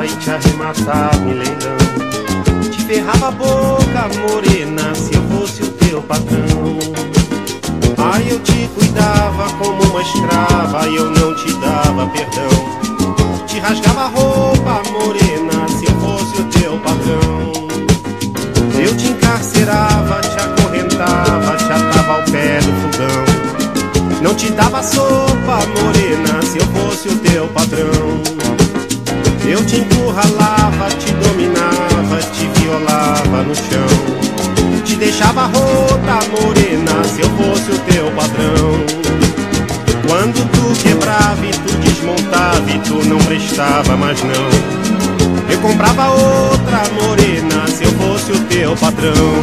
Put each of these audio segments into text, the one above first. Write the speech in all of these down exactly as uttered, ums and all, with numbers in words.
e te arrematava em leilão. Te ferrava a boca, morena, se eu fosse o teu patrão. Ai, eu te cuidava como uma escrava e eu não te dava perdão. Te rasgava a roupa, morena, se eu fosse o teu patrão. Eu te encarcerava, te acorrentava, te atava ao pé do fogão. Não te dava sopa, morena, se eu fosse o teu patrão. Eu te encurralava, te dominava, te violava no chão. Te deixava rota, morena, se eu fosse o teu patrão. Quando tu quebrava e tu desmontava e tu não prestava mais não. Eu comprava outra, morena, se eu fosse o teu patrão.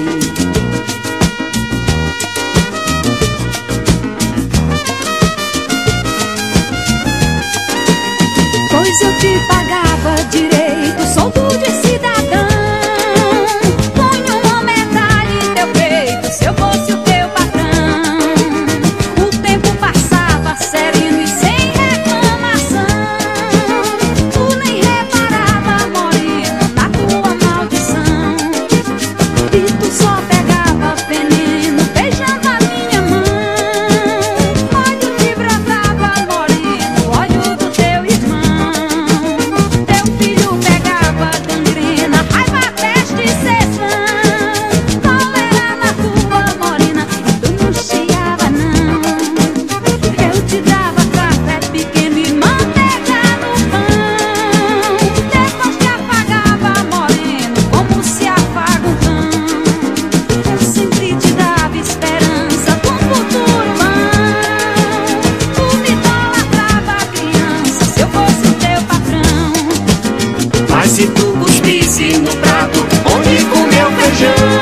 Pois eu te pagava direito, soldo de cidadão. Ponho uma medalha em teu peito, se eu fosse o teu patrão. O tempo passava sereno e sem reclamação. Tu nem reparava, morena, na tua maldição. E tu só pegava veneno, beijando a minha mão. Olho te brotava, moreno, olho do teu irmão. Se tu cuspisse no prato onde comeu feijão,